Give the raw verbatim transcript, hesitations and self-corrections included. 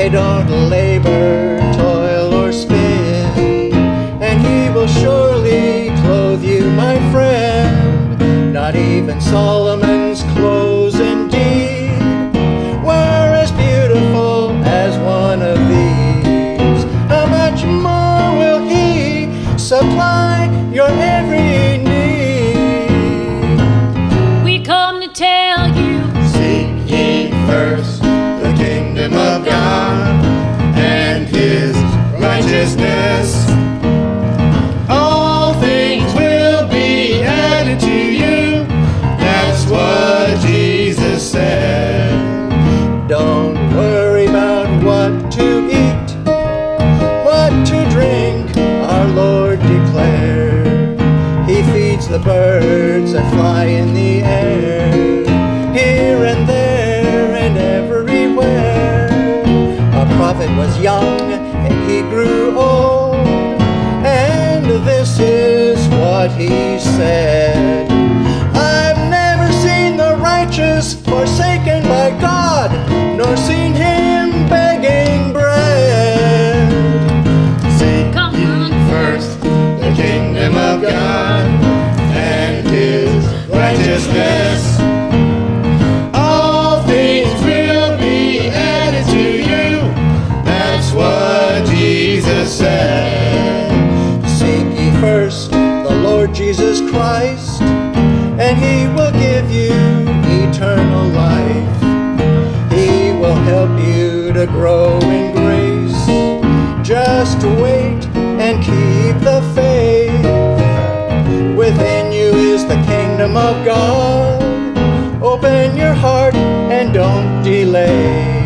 They don't labor, toil, or spin, and He will surely clothe you, my friend. Not even Solomon's clothes indeed were as beautiful as one of these. How much more will He supply your every need? We come to tell you, seek ye first the kingdom of God and His righteousness. All things will be added to you. That's what Jesus said. Don't worry about what to eat, what to drink, our Lord declared. He feeds the birds that fly in the air, here and there and everywhere. A prophet was young and he grew old, and this is what he said. I've never seen the righteous forsaken by God, nor seen him begging bread. Seek ye first the kingdom of God and His righteousness. All things will be added to you. That's what Jesus said. Seek ye first the Lord Jesus Christ, and He will give you eternal life. He will help you to grow in grace. Just wait and keep the faith. Within you is the kingdom of God. Open your heart and don't delay.